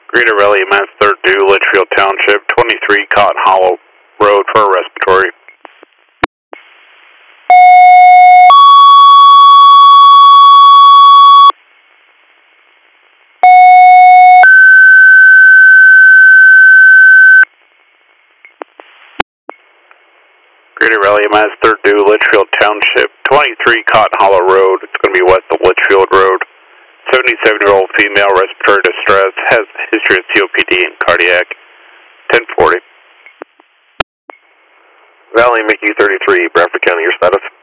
Greater Raleigh, Mass. 3rd due, Litchfield Township, 23 Cotton Hollow Road for a respiratory. Greater Raleigh, Mass. 3rd due, Litchfield Township, 23 Cotton Hollow Road. It's going to be west of Litchfield Road. 77-year-old female, respiratory distress, has a history of COPD and cardiac. 1040. Valley, Mickey 33, Bradford County, your status?